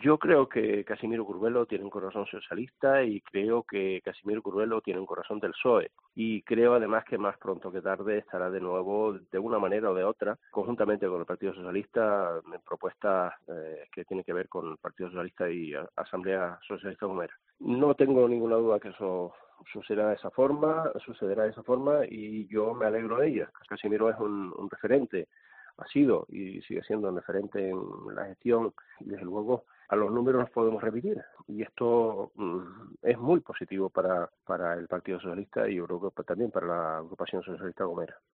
Yo creo que Casimiro Curvelo tiene un corazón socialista y creo que Casimiro Curvelo tiene un corazón del PSOE. Y creo además que más pronto que tarde estará de nuevo, de una manera o de otra, conjuntamente con el Partido Socialista, en propuestas que tienen que ver con el Partido Socialista y Asamblea Socialista Obrera. No tengo ninguna duda que eso sucederá de esa forma y yo me alegro de ella. Casimiro es un referente, ha sido y sigue siendo un referente en la gestión y desde luego a los números nos podemos remitir y esto es muy positivo para el Partido Socialista y yo creo que también para la agrupación socialista gomera.